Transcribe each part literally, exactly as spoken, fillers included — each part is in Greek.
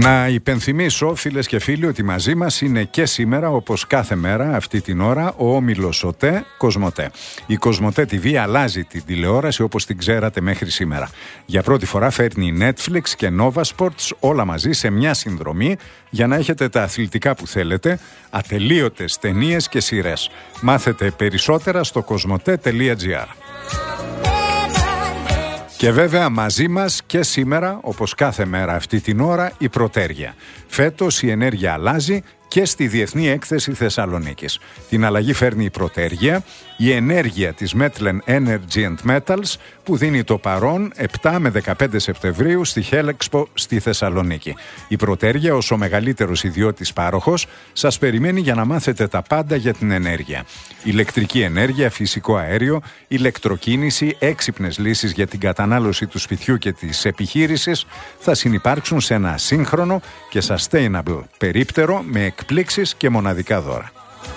Να υπενθυμίσω, φίλες και φίλοι, ότι μαζί μας είναι και σήμερα, όπως κάθε μέρα αυτή την ώρα, ο όμιλος ΟΤΕ Κοσμοτέ. Η Κοσμοτέ τι βι αλλάζει την τηλεόραση όπως την ξέρατε μέχρι σήμερα. Για πρώτη φορά φέρνει Netflix και Nova Sports όλα μαζί σε μια συνδρομή για να έχετε τα αθλητικά που θέλετε, ατελείωτες ταινίες και σειρές. Μάθετε περισσότερα στο κοσμοτέ τελεία τζι άρ. Και βέβαια μαζί μας και σήμερα, όπως κάθε μέρα αυτή την ώρα, η Πρωτέργεια. Φέτος η ενέργεια αλλάζει και στη Διεθνή Έκθεση Θεσσαλονίκης. Την αλλαγή φέρνει η Πρωτέργεια, η ενέργεια της Metlen Energy and Metals, που δίνει το παρόν επτά με δεκαπέντε Σεπτεμβρίου στη Helexpo στη Θεσσαλονίκη. Η Πρωτέργεια, ως ο μεγαλύτερος ιδιώτης πάροχος, σας περιμένει για να μάθετε τα πάντα για την ενέργεια. Ηλεκτρική ενέργεια, φυσικό αέριο, ηλεκτροκίνηση, έξυπνες λύσεις για την κατανάλωση του σπιτιού και της επιχείρησης θα συνυπάρξουν σε ένα σύγχρονο και sustainable περίπτερο με εκπλήξεις και μοναδικά δώρα.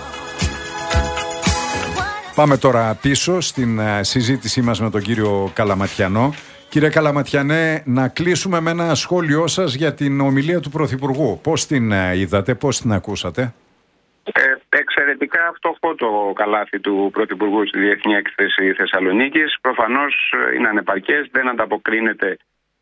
Πάμε τώρα πίσω στην συζήτησή μας με τον κύριο Καλαματιανό. Κύριε Καλαματιανέ, να κλείσουμε με ένα σχόλιο σας για την ομιλία του Πρωθυπουργού. Πώς την είδατε, πώς την ακούσατε? Ε, εξαιρετικά φτωχό το καλάθι του Πρωθυπουργού στη Διεθνή Έκθεση Θεσσαλονίκης. Προφανώς είναι ανεπαρκές, δεν ανταποκρίνεται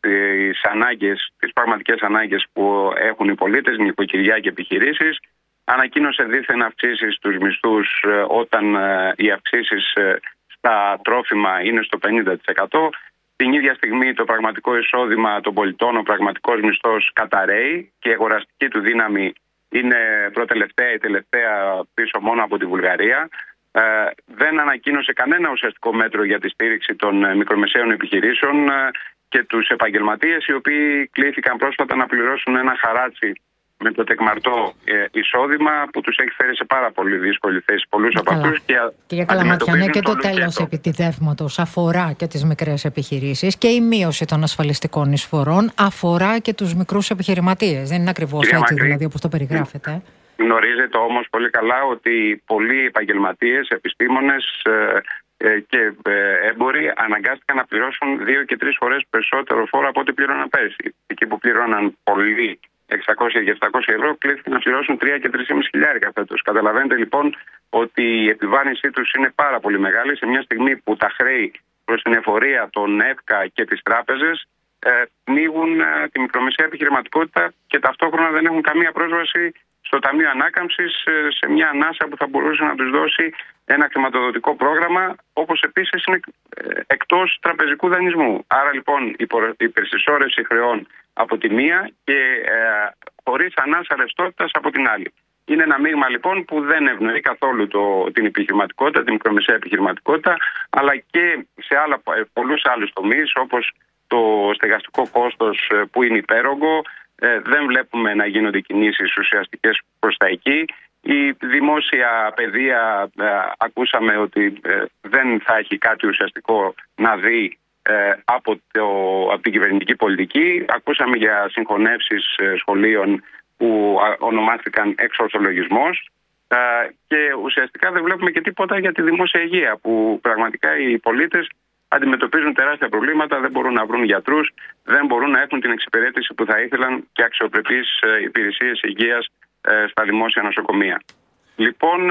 τις ανάγκες, τις πραγματικές ανάγκες που έχουν οι πολίτες, νοικοκυριά και επιχειρήσεις. Ανακοίνωσε δήθεν αυξήσεις στους μισθούς όταν οι αυξήσεις στα τρόφιμα είναι στο πενήντα τοις εκατό. Την ίδια στιγμή το πραγματικό εισόδημα των πολιτών, ο πραγματικός μισθός καταραίει και η αγοραστική του δύναμη είναι προτελευταία ή τελευταία πίσω μόνο από τη Βουλγαρία. Ε, δεν ανακοίνωσε κανένα ουσιαστικό μέτρο για τη στήριξη των μικρομεσαίων επιχειρήσεων ε, και τους επαγγελματίες, οι οποίοι κλήθηκαν πρόσφατα να πληρώσουν ένα χαράτσι με το τεκμαρτό ε, εισόδημα που τους έχει φέρει σε πάρα πολύ δύσκολη θέση πολλούς από αυτούς. Κύριε Καλαματιανέ, και το τέλος επιτιδεύματος αφορά και τις μικρές επιχειρήσεις και η μείωση των ασφαλιστικών εισφορών αφορά και τους μικρούς επιχειρηματίες. Δεν είναι ακριβώς έτσι Μακρύ, δηλαδή όπως το περιγράφετε. Γνωρίζετε όμως πολύ καλά ότι πολλοί επαγγελματίες, επιστήμονες ε, και ε, έμποροι αναγκάστηκαν να πληρώσουν δύο και τρεις φορές περισσότερο φόρο από ό,τι πλήρωναν πέρσι. Εκεί που πλήρωναν πολλοί εξακόσια και επτακόσια ευρώ, κλείθηκαν να πληρώσουν τρία και τρία και μισό χιλιάρικα φέτος. Καταλαβαίνετε λοιπόν ότι η επιβάρυνσή τους είναι πάρα πολύ μεγάλη σε μια στιγμή που τα χρέη προς την εφορία των ΕΦΚΑ και τις τράπεζες ε, πνίγουν ε, τη μικρομεσαία επιχειρηματικότητα και ταυτόχρονα δεν έχουν καμία πρόσβαση στο Ταμείο Ανάκαμψης ε, σε μια ανάσα που θα μπορούσε να τους δώσει ένα χρηματοδοτικό πρόγραμμα, όπως επίσης είναι ε, εκτός τραπεζικού δανεισμού. Άρα λοιπόν η υπερσυσσόρευση χρεών από τη μία και ε, χωρίς ανάσα ρευστότητας από την άλλη. Είναι ένα μείγμα λοιπόν που δεν ευνοεί καθόλου το, την επιχειρηματικότητα, την μικρομεσαία επιχειρηματικότητα, αλλά και σε άλλα, πολλούς άλλους τομείς, όπως το στεγαστικό κόστος που είναι υπέρογκο. Ε, δεν βλέπουμε να γίνονται κινήσεις ουσιαστικές προς τα εκεί. Η δημόσια παιδεία, ε, ακούσαμε ότι ε, δεν θα έχει κάτι ουσιαστικό να δει ε, από, το, από την κυβερνητική πολιτική. Ακούσαμε για συγχωνεύσεις ε, σχολείων που ονομάστηκαν εξορθολογισμός ε, και ουσιαστικά δεν βλέπουμε και τίποτα για τη δημόσια υγεία, που πραγματικά οι πολίτες αντιμετωπίζουν τεράστια προβλήματα, δεν μπορούν να βρουν γιατρούς, δεν μπορούν να έχουν την εξυπηρέτηση που θα ήθελαν και αξιοπρεπείς ε, υπηρεσίες υγείας στα δημόσια νοσοκομεία. Λοιπόν,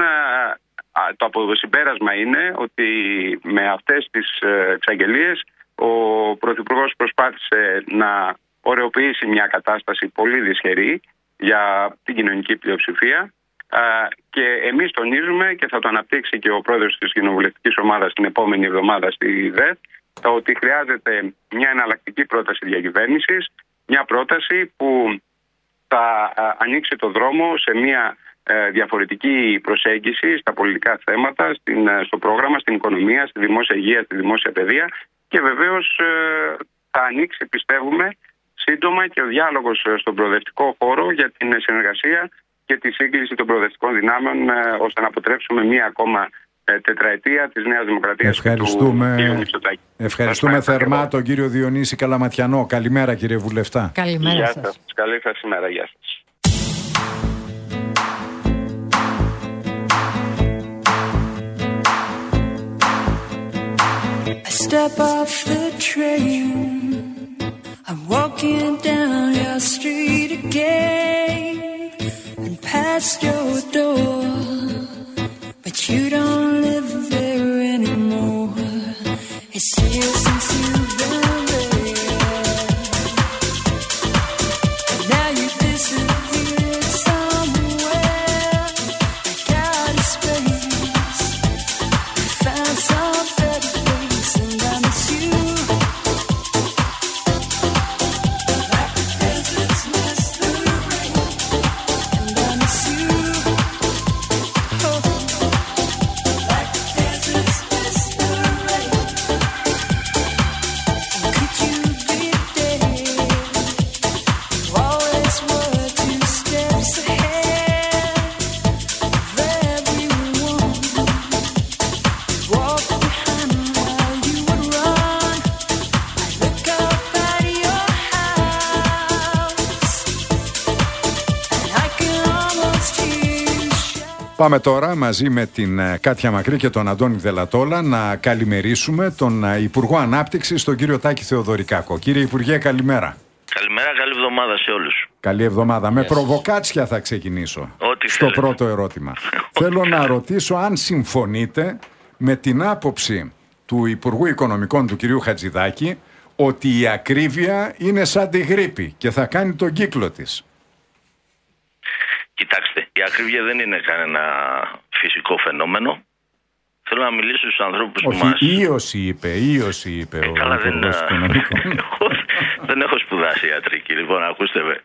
το αποσυμπέρασμα είναι ότι με αυτές τις εξαγγελίες ο Πρωθυπουργός προσπάθησε να ωρεοποιήσει μια κατάσταση πολύ δυσχερή για την κοινωνική πλειοψηφία και εμείς τονίζουμε, και θα το αναπτύξει και ο πρόεδρος της κοινοβουλευτικής ομάδας την επόμενη εβδομάδα στη ΔΕΘ, ότι χρειάζεται μια εναλλακτική πρόταση διακυβέρνησης, μια πρόταση που θα ανοίξει το δρόμο σε μια διαφορετική προσέγγιση στα πολιτικά θέματα, στην, στο πρόγραμμα, στην οικονομία, στη δημόσια υγεία, στη δημόσια παιδεία και βεβαίως θα ανοίξει, πιστεύουμε, σύντομα και ο διάλογος στον προοδευτικό χώρο για την συνεργασία και τη σύγκληση των προοδευτικών δυνάμεων, ώστε να αποτρέψουμε μία ακόμα τετραετία της Νέας Δημοκρατίας. Ευχαριστούμε, του κ. Μητσοτάκη. Ευχαριστούμε θερμά τον κύριο Διονύση Καλαματιανό. Καλημέρα κύριε Βουλευτά. Καλημέρα Γεια σας. σας. Καλή σας ημέρα. Γεια σας. I step off the train, I'm walking down your street again. gate and past your door, but you don't live there anymore. It's years since you've been there, and now you disappeared somewhere, like out of space. You found some better place, and I miss you. Like the deserts miss the rain, and I miss you. Oh, like the deserts miss the rain. Could you be there? You always were two steps ahead of everyone. Walk behind while you would run. I look up at your house, and I can almost hear you shout. Πάμε τώρα μαζί με την ε, Κάτια Μακρύ και τον Αντώνη Δελατόλα να καλημερίσουμε τον ε, Υπουργό Ανάπτυξης, τον κύριο Τάκη Θεοδωρικάκο. Κύριε Υπουργέ, καλημέρα. Καλημέρα, καλή εβδομάδα σε όλους. Καλή εβδομάδα. Με προβοκάτσια θα ξεκινήσω. Ό,τι στο θέλετε. πρώτο ερώτημα. Θέλω να ρωτήσω αν συμφωνείτε με την άποψη του Υπουργού Οικονομικών του κυρίου Χατζηδάκη ότι η ακρίβεια είναι σαν τη γρίπη και θα κάνει τον κύκλο της. Κοιτάξτε, η ακρίβεια δεν είναι κανένα φυσικό φαινόμενο. Θέλω να μιλήσω στους ανθρώπους που Όχι, μας... ίωση είπε, ίωση είπε ο Καλά, δεν, Υπουργός Οικονομικών. εγώ δεν έχω σπουδάσει ιατρική. Λοιπόν, ακούστε με.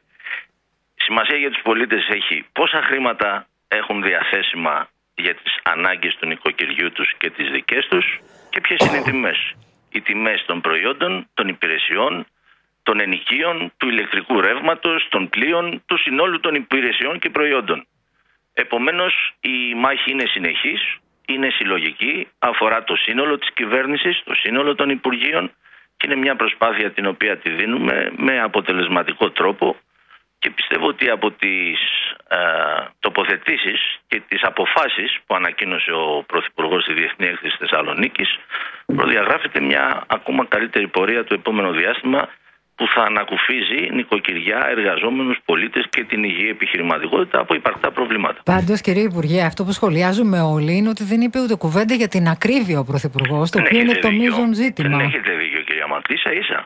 Σημασία για τους πολίτες έχει πόσα χρήματα έχουν διαθέσιμα για τις ανάγκες του νοικοκυριού τους και τις δικές τους και ποιες είναι οι τιμές. Οι τιμές των προϊόντων, των υπηρεσιών, των ενοικίων, του ηλεκτρικού ρεύματος, των πλοίων, του συνόλου των υπηρεσιών και προϊόντων. Επομένως, η μάχη είναι συνεχής, είναι συλλογική, αφορά το σύνολο της κυβέρνησης, το σύνολο των υπουργείων και είναι μια προσπάθεια την οποία τη δίνουμε με αποτελεσματικό τρόπο και πιστεύω ότι από τις ε, τοποθετήσεις και τις αποφάσεις που ανακοίνωσε ο Πρωθυπουργός στη Διεθνή Έκθεση Θεσσαλονίκης προδιαγράφεται μια ακόμα καλύτερη πορεία το επόμενο διάστημα που θα ανακουφίζει νοικοκυριά, εργαζόμενους, πολίτες και την υγιή επιχειρηματικότητα από υπαρκτά προβλήματα. Πάντως, κύριε Υπουργέ, αυτό που σχολιάζουμε όλοι είναι ότι δεν είπε ούτε κουβέντα για την ακρίβεια ο Πρωθυπουργός, το Δεν οποίο είναι έχετε το δίκιο. μείζον ζήτημα. Δεν έχετε δίκιο, κυρία Μακρύ, ίσα ίσα.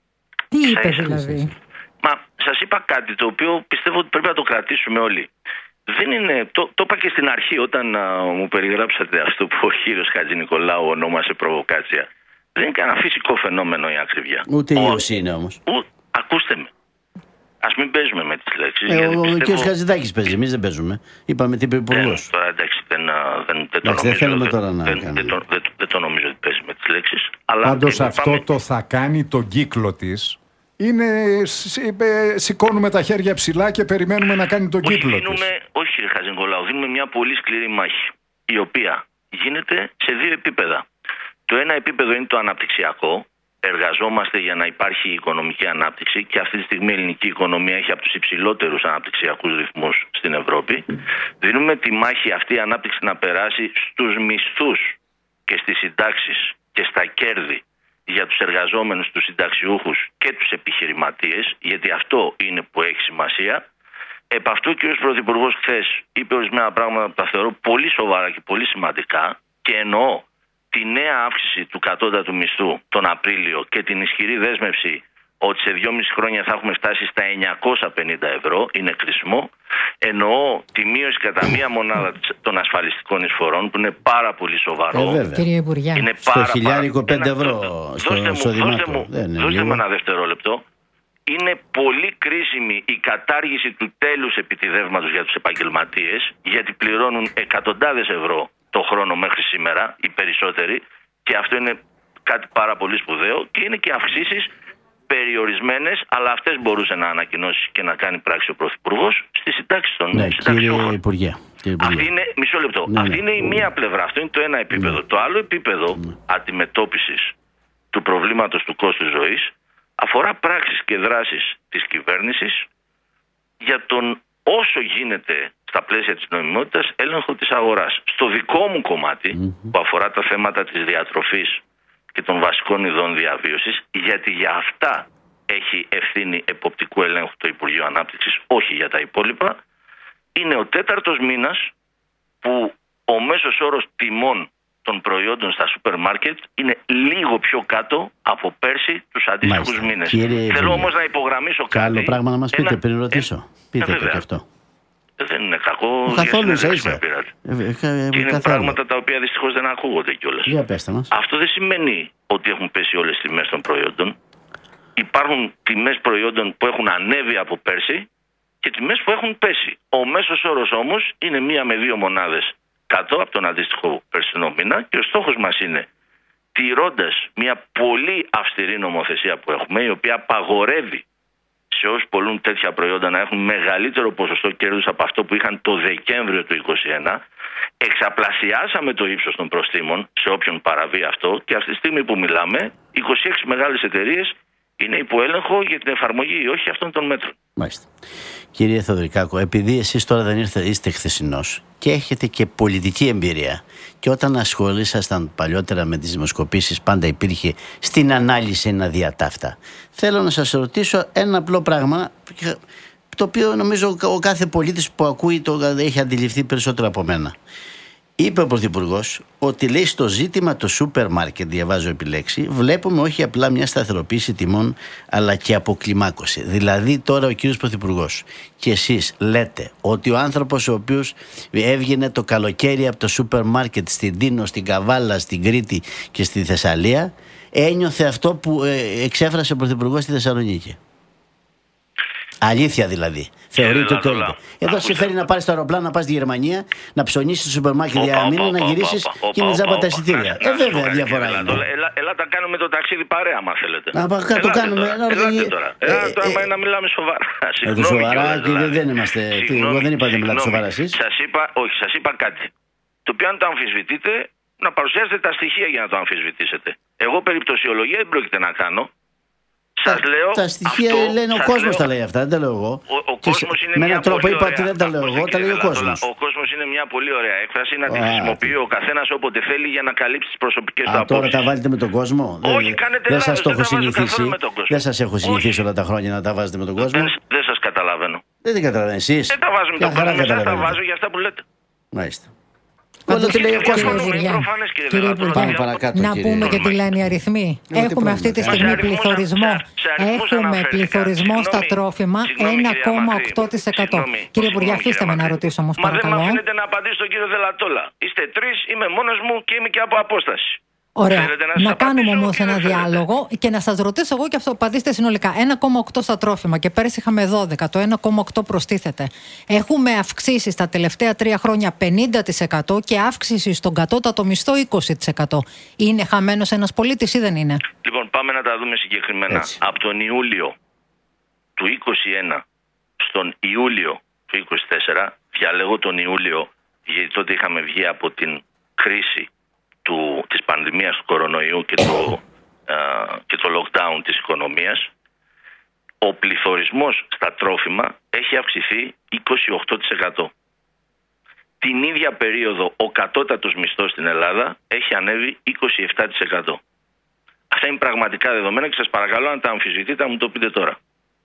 Τι Ίσα είπε ίσα. δηλαδή? Μα σας είπα κάτι το οποίο πιστεύω ότι πρέπει να το κρατήσουμε όλοι. Δεν είναι, το, το είπα και στην αρχή όταν α, μου περιγράψατε αυτό που ο κύριος Χατζηνικολάου ονόμασε προβοκάτσια. Δεν είναι κανένα φυσικό φαινόμενο η ακρίβεια. Ούτε Ο- ίωση είναι όμως. Ο, ακούστε με. Ας μην παίζουμε με τις λέξεις. Ε, γιατί ο πιστεύω- κ. Χατζηδάκης παίζει, εμείς δεν παίζουμε. Είπαμε τι είπε ο δεν, Υπουργός. τώρα εντάξει, δεν, α, δεν, δεν το Εντάξει, δεν νομίζω. θέλουμε τώρα να δεν, κάνουμε. δεν, το- δεν, δεν το νομίζω ότι παίζει με τις λέξεις. Αλλά Πάντως εγώ αυτό πάμε- το θα κάνει τον κύκλο της είναι σ- ε, σηκώνουμε τα χέρια ψηλά και περιμένουμε να κάνει τον Όχι, κύκλο της. δίνουμε, όχι κύριε Χατζηνικολάου, δίνουμε μια πολύ σκληρή μάχη, η οποία γίνεται σε δύο επίπεδα. Το ένα επίπεδο είναι το αναπτυξιακό. Εργαζόμαστε για να υπάρχει οικονομική ανάπτυξη και αυτή τη στιγμή η ελληνική οικονομία έχει από τους υψηλότερους αναπτυξιακούς ρυθμούς στην Ευρώπη. Δίνουμε τη μάχη αυτή η ανάπτυξη να περάσει στους μισθούς και στις συντάξεις και στα κέρδη για τους εργαζόμενους, τους συνταξιούχους και τους επιχειρηματίες, γιατί αυτό είναι που έχει σημασία. Επ' αυτού ο κ. Πρωθυπουργός χθες είπε ορισμένα πράγματα που τα θεωρώ πολύ σοβαρά και πολύ σημαντικά και εννοώ τη νέα αύξηση του κατώτατου μισθού τον Απρίλιο και την ισχυρή δέσμευση ότι σε δυόμιση χρόνια θα έχουμε φτάσει στα εννιακόσια πενήντα ευρώ, είναι κρίσιμο. Εννοώ τη μείωση κατά μία μονάδα των ασφαλιστικών εισφορών που είναι πάρα πολύ σοβαρό. Ε, βέβαια. Κύριε Υπουργέ. Είναι Στο πάρα, χιλιάρικο πάρα- πέντε ένα- ευρώ δώ- στο δώστε μου, εισόδημά δώστε του. μου, Δεν είναι δώστε λίγο. μου ένα δευτερόλεπτο. Είναι πολύ κρίσιμη η κατάργηση του τέλους επιτιδεύματος για τους επαγγελματίες, γιατί πληρώνουν εκατοντάδες ευρώ το χρόνο μέχρι σήμερα, οι περισσότεροι, και αυτό είναι κάτι πάρα πολύ σπουδαίο, και είναι και αυξήσεις περιορισμένες, αλλά αυτές μπορούσε να ανακοινώσει και να κάνει πράξη ο Πρωθυπουργός στις συντάξεις των Ναι, συνταξιούχων. κύριε Υπουργέ. Κύριε Υπουργέ. Αυτή είναι, μισό λεπτό. Ναι, Αυτή ναι. είναι η μία πλευρά. Αυτό είναι το ένα επίπεδο. Το άλλο επίπεδο αντιμετώπισης του προβλήματος του κόστους ζωής αφορά πράξεις και δράσεις της κυβέρνησης για τον όσο γίνεται στα πλαίσια της νομιμότητας έλεγχο της αγοράς. Στο δικό μου κομμάτι που αφορά τα θέματα της διατροφής και των βασικών ειδών διαβίωσης, γιατί για αυτά έχει ευθύνη εποπτικού ελέγχου το Υπουργείο Ανάπτυξης, όχι για τα υπόλοιπα. Είναι ο τέταρτος μήνας που ο μέσος όρος τιμών των προϊόντων στα σούπερ μάρκετ είναι λίγο πιο κάτω από πέρσι τους αντίστοιχους μήνες. Κύριε, Θέλω όμως να υπογραμμίσω κάτι. Άλλο πράγμα να μας πείτε ένα... πριν ρωτήσω. Ε, πείτε ε, το και αυτό. Δεν είναι κακό. Καθόλου ίσα ίσα. Και είναι πράγματα τα οποία δυστυχώς δεν ακούγονται κιόλας. Για πέστε μας. Αυτό δεν σημαίνει ότι έχουν πέσει όλες τις τιμές των προϊόντων. Υπάρχουν τιμές προϊόντων που έχουν ανέβει από πέρσι και τιμές που έχουν πέσει. Ο μέσος όρος όμως είναι μία με δύο μονάδες κάτω από τον αντίστοιχο περσινό μήνα και ο στόχος μας είναι, τηρώντας μια πολύ αυστηρή νομοθεσία που έχουμε, η οποία απαγορεύει σε όσους πωλούν τέτοια προϊόντα να έχουν μεγαλύτερο ποσοστό κέρδους από αυτό που είχαν το Δεκέμβριο του είκοσι ένα, εξαπλασιάσαμε το ύψος των προστίμων σε όποιον παραβεί αυτό και αυτή τη στιγμή που μιλάμε, είκοσι έξι μεγάλες εταιρείες είναι υπό έλεγχο για την εφαρμογή ή όχι αυτών των μέτρων. Μάλιστα. Κύριε Θεοδωρικάκο, επειδή εσείς τώρα δεν ήρθε, είστε χθεσινός και έχετε και πολιτική εμπειρία και όταν ασχολήσασταν παλιότερα με τις δημοσκοπήσεις πάντα υπήρχε στην ανάλυση ένα διατάφτα. Θέλω να σας ρωτήσω ένα απλό πράγμα το οποίο νομίζω ο κάθε πολίτης που ακούει το έχει αντιληφθεί περισσότερο από μένα. Είπε ο Πρωθυπουργός ότι λέει στο ζήτημα το σούπερ μάρκετ, διαβάζω επιλέξει, βλέπουμε όχι απλά μια σταθεροποίηση τιμών αλλά και αποκλιμάκωση. Δηλαδή τώρα ο κύριος Πρωθυπουργός και εσείς λέτε ότι ο άνθρωπος ο οποίος έβγαινε το καλοκαίρι από το σούπερ μάρκετ στην Τίνο, στην Καβάλα, στην Κρήτη και στη Θεσσαλία ένιωθε αυτό που ε, εξέφρασε ο Πρωθυπουργός στη Θεσσαλονίκη. Αλήθεια δηλαδή. Θεωρείτε ότι το είπε. Εδώ σε φέρει να πάρει στο αεροπλάνο, να πα στη Γερμανία, να ψωνίσει στο σούπερ μάρκετ για ένα μήνα, να γυρίσει και είναι τζάμπα τα εισιτήρια. Ε, βέβαια, διαφορά είναι. Ελά, τα κάνουμε το ταξίδι παρέα, άμα θέλετε. Να το κάνουμε. Ελάτε τώρα. Ελάτε τώρα να μιλάμε σοβαρά. Σοβαρά, κύριε, δεν είμαστε. Εγώ δεν είπα να μιλάτε σοβαρά εσεί. Όχι, σα είπα κάτι. Το οποίο αν το αμφισβητείτε, να παρουσιάσετε τα στοιχεία για να το αμφισβητήσετε. Εγώ περιπτωσιολογία δεν πρόκειται να κάνω. Σας λέω, τα στοιχεία αυτό, λένε ο κόσμος τα λέει αυτά, δεν τα λέω εγώ. Ο, ο κόσμος είναι με έναν τρόπο είπα ωραία, ότι δεν τα λέω εγώ, τα λέει ο κόσμος. Ο κόσμος είναι μια πολύ ωραία έκφραση να τη χρησιμοποιεί ο καθένας όποτε θέλει για να καλύψει τις προσωπικές του απόψεις. Τώρα τα βάλετε με τον κόσμο. Όχι, κάνετε δεν σας το έχω συνηθίσει. Δεν σας έχω συνηθίσει όλα τα χρόνια να τα βάζετε με τον κόσμο. Δεν, δεν σας καταλαβαίνω. Δεν την καταλαβαίνω εσείς. Δεν τα βάζω με τον κόσμο, εσάς τα βάζω για αυτά που λέτε. Μάλιστα. Όλο τι λέει ο κόσμος. Κύριε Υπουργέ, να πούμε και τι λένε οι αριθμοί. Έχουμε αυτή τη στιγμή πληθωρισμό. Έχουμε πληθωρισμό στα τρόφιμα ένα κόμμα οκτώ τοις εκατό. Κύριε Υπουργέ, αφήστε με να ρωτήσω όμως, παρακαλώ. Μα δεν με αφήνετε να απαντήσω στον κύριο Δελατόλα. Είστε τρεις, είμαι μόνος μου και είμαι και από απόσταση. Ωραία. Να, να κάνουμε όμως ένα διάλογο και να σας ρωτήσω εγώ και αυτό. Απαντήστε συνολικά. ένα κόμμα οκτώ στα τρόφιμα και πέρσι είχαμε δώδεκα. Το ένα κόμμα οκτώ προστίθεται. Έχουμε αυξήσει στα τελευταία τρία χρόνια πενήντα τοις εκατό και αύξηση στον κατώτατο μισθό είκοσι τοις εκατό. Είναι χαμένος ένας πολίτης ή δεν είναι? Λοιπόν, πάμε να τα δούμε συγκεκριμένα. Έτσι. Από τον Ιούλιο του είκοσι ένα στον Ιούλιο του είκοσι τέσσερα, διαλέγω τον Ιούλιο γιατί τότε είχαμε βγει από την κρίση Του, της πανδημίας του κορονοϊού και το, α, και το lockdown της οικονομίας, ο πληθωρισμός στα τρόφιμα έχει αυξηθεί είκοσι οκτώ τοις εκατό. Την ίδια περίοδο ο κατώτατος μισθός στην Ελλάδα έχει ανέβει είκοσι επτά τοις εκατό. Αυτά είναι πραγματικά δεδομένα και σας παρακαλώ αν τα αμφισβητείτε να μου το πείτε τώρα.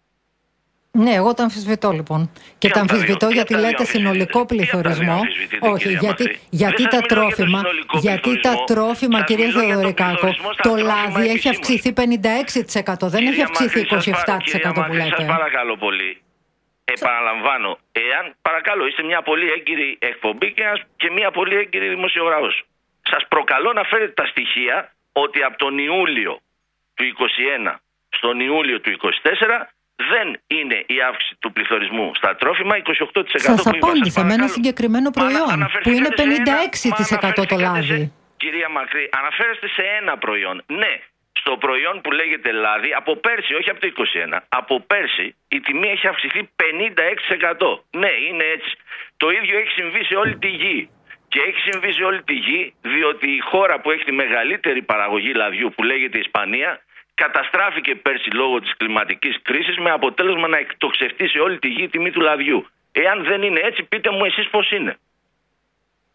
Ναι, εγώ τα αμφισβητώ λοιπόν. Και τα αμφισβητώ γιατί λέτε συνολικό πληθωρισμό. Όχι, γιατί, γιατί τα τρόφιμα, γιατί τα τρόφιμα, κύριε Θεοδωρικάκο, το λάδι έχει αυξηθεί πενήντα έξι τοις εκατό, δεν έχει αυξηθεί είκοσι επτά τοις εκατό που λέτε. Σας παρακαλώ πολύ. Επαναλαμβάνω, εάν παρακαλώ είστε μια πολύ έγκυρη εκπομπή και, και μια πολύ έγκυρη δημοσιογράφος. Σας προκαλώ να φέρετε τα στοιχεία ότι από τον Ιούλιο του είκοσι ένα στον Ιούλιο του είκοσι τέσσερα δεν είναι η αύξηση του πληθωρισμού στα τρόφιμα είκοσι οκτώ τοις εκατό. Σας απάντησα με ένα συγκεκριμένο προϊόν που είναι πενήντα έξι τοις εκατό το λάδι. Κυρία Μακρύ, αναφέρεστε σε ένα προϊόν. Ναι, στο προϊόν που λέγεται λάδι, από πέρσι, όχι από το είκοσι ένα, από πέρσι η τιμή έχει αυξηθεί πενήντα έξι τοις εκατό. Ναι, είναι έτσι. Το ίδιο έχει συμβεί σε όλη τη γη. Και έχει συμβεί σε όλη τη γη, διότι η χώρα που έχει τη μεγαλύτερη παραγωγή λαδιού, που λέγεται Ισπανία, καταστράφηκε πέρσι λόγω της κλιματικής κρίσης με αποτέλεσμα να εκτοξευτεί σε όλη τη γη η τιμή του λαδιού. Εάν δεν είναι έτσι, πείτε μου εσείς πώς είναι.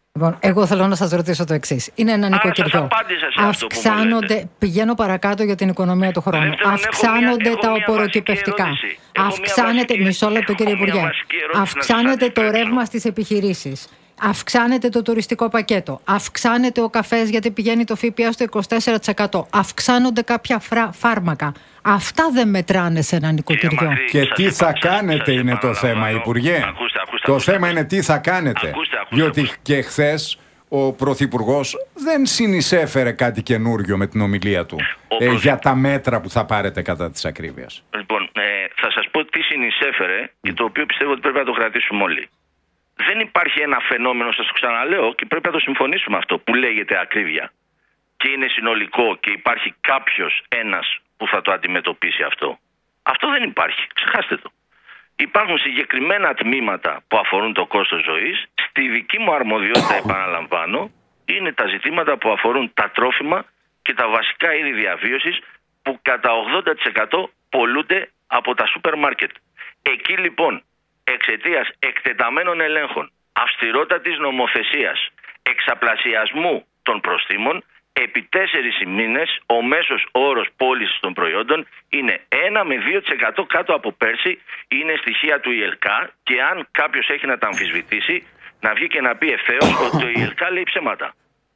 Λοιπόν, εγώ θέλω να σας ρωτήσω το εξής. Είναι ένα νοικοκυριό. Αυξάνονται, πηγαίνω παρακάτω για την οικονομία του χρόνου. Δεύτερον, αυξάνονται τα οποροκυπευτικά. Αυξάνεται, μισό λεπτό κύριε Υπουργέ. Αυξάνεται το ρεύμα στις επιχειρήσεις. Αυξάνεται το τουριστικό πακέτο. Αυξάνεται ο καφές γιατί πηγαίνει το ΦΠΑ στο είκοσι τέσσερα τοις εκατό. Αυξάνονται κάποια φρά, φάρμακα. Αυτά δεν μετράνε σε ένα νοικοκυριό. Και τι θα κάνετε είναι το θέμα, Υπουργέ. Ακούστε, ακούστε, το ακούστε. θέμα είναι τι θα κάνετε. Ακούστε, ακούστε, διότι ακούστε. και χθες ο Πρωθυπουργός δεν συνεισέφερε κάτι καινούριο με την ομιλία του ε, για τα μέτρα που θα πάρετε κατά της ακρίβειας. Λοιπόν, ε, θα σας πω τι συνεισέφερε και το οποίο πιστεύω ότι πρέπει να το κρατήσουμε όλοι. Δεν υπάρχει ένα φαινόμενο, σας το ξαναλέω και πρέπει να το συμφωνήσουμε αυτό, που λέγεται ακρίβεια. Και είναι συνολικό και υπάρχει κάποιος ένας που θα το αντιμετωπίσει αυτό. Αυτό δεν υπάρχει. Ξεχάστε το. Υπάρχουν συγκεκριμένα τμήματα που αφορούν το κόστος ζωής. Στη δική μου αρμοδιότητα, επαναλαμβάνω, είναι τα ζητήματα που αφορούν τα τρόφιμα και τα βασικά είδη διαβίωσης που κατά ογδόντα τοις εκατό πολλούνται από τα σούπερ μάρκετ. Εκεί λοιπόν, εξαιτίας εκτεταμένων ελέγχων, αυστηρότατης νομοθεσίας, εξαπλασιασμού των προστίμων, επί τέσσερις μήνες ο μέσος όρος πώλησης των προϊόντων είναι ένα με δύο τοις εκατό κάτω από πέρσι. Είναι στοιχεία του ΙΕΛΚΑ και αν κάποιος έχει να τα αμφισβητήσει, να βγει και να πει ευθέως ότι το ΙΕΛΚΑ λέει ψέματα.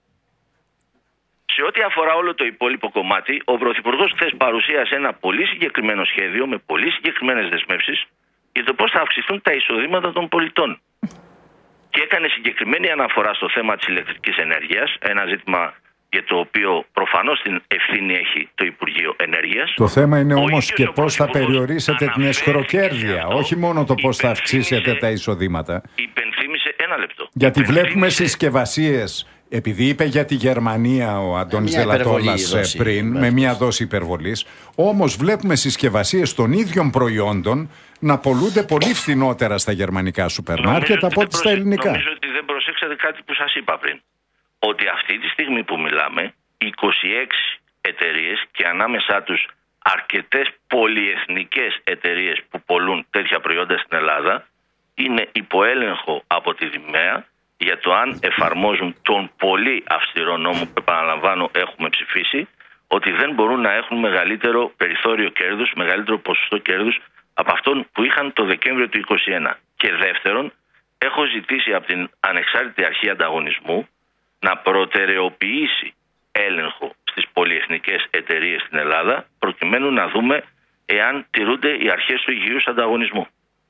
Σε ό,τι αφορά όλο το υπόλοιπο κομμάτι, ο Πρωθυπουργός χθες παρουσίασε ένα πολύ συγκεκριμένο σχέδιο με πολύ συγκεκριμένες δεσμεύσεις για το πώς θα αυξηθούν τα εισοδήματα των πολιτών. Και έκανε συγκεκριμένη αναφορά στο θέμα της ηλεκτρικής ενέργειας, ένα ζήτημα για το οποίο προφανώς την ευθύνη έχει το Υπουργείο Ενέργειας. Το θέμα είναι όμως και πώς θα περιορίσετε την εσχροκέρδεια, όχι μόνο το πώς θα αυξήσετε τα εισοδήματα. Υπενθύμησε ένα λεπτό. Γιατί βλέπουμε συσκευασίες, επειδή είπε για τη Γερμανία ο Αντώνης Δελατόλας πριν, με μια δόση υπερβολής, όμως βλέπουμε συσκευασίες των ίδιων προϊόντων να πολλούνται πολύ φθηνότερα στα γερμανικά σούπερ μάρκετ από ό,τι στα ελληνικά. Νομίζω ότι δεν προσέξατε κάτι που σας είπα πριν. Ότι αυτή τη στιγμή που μιλάμε, είκοσι έξι εταιρείες και ανάμεσά τους αρκετές πολυεθνικές εταιρείες που πολλούν τέτοια προϊόντα στην Ελλάδα είναι υποέλεγχο από τη Δημαία για το αν εφαρμόζουν τον πολύ αυστηρό νόμο που, επαναλαμβάνω, έχουμε ψηφίσει, ότι δεν μπορούν να έχουν μεγαλύτερο περιθώριο κέρδους, μεγαλύτερο ποσοστό κέρδους από αυτόν που είχαν το Δεκέμβριο του είκοσι ένα. Και δεύτερον, έχω ζητήσει από την Ανεξάρτητη Αρχή Ανταγωνισμού να προτεραιοποιήσει έλεγχο στις πολυεθνικές εταιρείες στην Ελλάδα, προκειμένου να δούμε εάν τηρούνται οι αρχές του υγιούς ανταγωνισμού.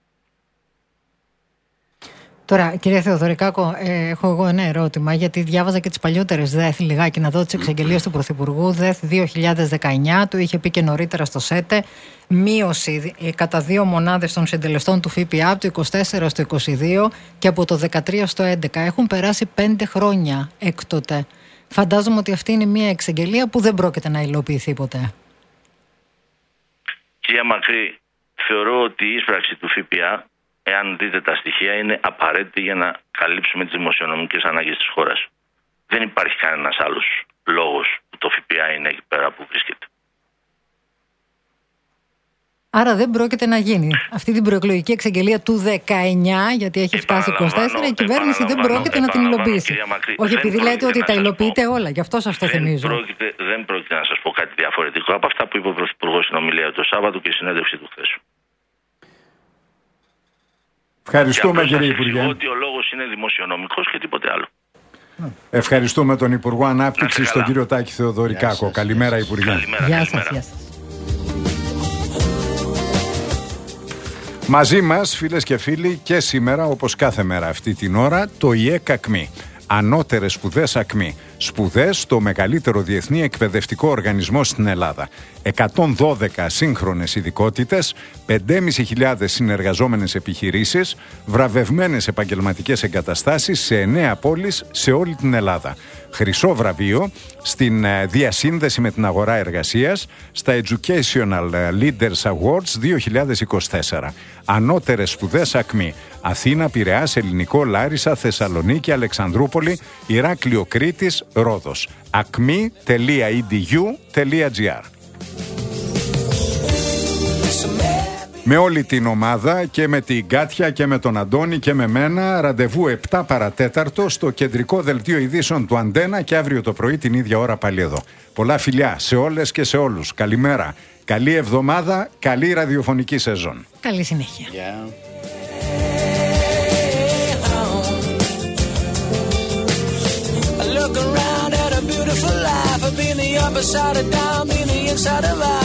Τώρα, κυρία Θεοδωρικάκο, ε, έχω εγώ ένα ερώτημα, γιατί διάβαζα και τις παλιότερες ΔΕΘ λιγάκι να δω τις εξαγγελίες του Πρωθυπουργού. ΔΕΘ δύο χιλιάδες δεκαεννιά, το είχε πει και νωρίτερα στο ΣΕΤΕ, μείωση ε, κατά δύο μονάδες των συντελεστών του ΦΠΑ από το είκοσι τέσσερα στο είκοσι δύο και από το δεκατρία στο έντεκα. Έχουν περάσει πέντε χρόνια έκτοτε. Φαντάζομαι ότι αυτή είναι μια εξαγγελία που δεν πρόκειται να υλοποιηθεί ποτέ. Κυρία Μακρύ, θεωρώ ότι η ίσπραξη του ΦΠΑ, εάν δείτε τα στοιχεία, είναι απαραίτητη για να καλύψουμε τις δημοσιονομικές ανάγκες της χώρας. Δεν υπάρχει κανένας άλλος λόγος που το ΦΠΑ είναι εκεί πέρα που βρίσκεται. Άρα δεν πρόκειται να γίνει. Αυτή την προεκλογική εξαγγελία του δεκαεννιά, γιατί έχει φτάσει είκοσι τέσσερα, η κυβέρνηση δεν πρόκειται να την υλοποιήσει. Μακρύ, όχι, επειδή λέτε ότι τα υλοποιείτε όλα, γι' αυτό σας το δεν θυμίζω. Πρόκειται, δεν πρόκειται να σας πω κάτι διαφορετικό από αυτά που είπε ο Πρωθυπουργός στην ομιλία το Σάββατο και η συνέντευξη του χθες. Ευχαριστούμε, κύριε Υπουργέ. Ότι ο λόγος είναι δημοσιονομικός και τίποτε άλλο. Ευχαριστούμε τον Υπουργό Ανάπτυξης, τον κύριο Τάκη Θεοδωρικάκο. Καλημέρα, Υπουργέ. Καλημέρα, Γεια καλημέρα. σας, γεια σας. Μαζί μας, φίλες και φίλοι, και σήμερα, όπως κάθε μέρα αυτή την ώρα, το ΙΕΚ ΑΚΜΗ. Ανώτερες σπουδές ΑΚΜΗ. Σπουδές στο μεγαλύτερο διεθνή εκπαιδευτικό οργανισμό στην Ελλάδα. εκατόν δώδεκα σύγχρονες ειδικότητες, πέντε χιλιάδες πεντακόσιες συνεργαζόμενες επιχειρήσεις, βραβευμένες επαγγελματικές εγκαταστάσεις σε εννέα πόλεις σε όλη την Ελλάδα. Χρυσό βραβείο στην διασύνδεση με την αγορά εργασίας στα Educational Leaders Awards δύο χιλιάδες είκοσι τέσσερα. Ανώτερες σπουδές ΑΚΜΗ. Αθήνα, Πειραιάς, Ελληνικό, Λάρισα, Θεσσαλονίκη, Αλεξανδρούπολη, Ηράκλειο, Κρήτης, Ρόδος. ακμή τελεία ι ντι γιου τελεία τζι άρ. Με όλη την ομάδα και με την Κάτια και με τον Αντώνη και με μένα, ραντεβού επτά παρατέταρτο στο κεντρικό δελτίο ειδήσεων του Αντένα και αύριο το πρωί την ίδια ώρα πάλι εδώ. Πολλά φιλιά σε όλες και σε όλους. Καλημέρα, καλή εβδομάδα, καλή ραδιοφωνική σεζόν. Καλή συνέχεια. Yeah. Look around at a beautiful life. Being the upper side of down, being the inside of life.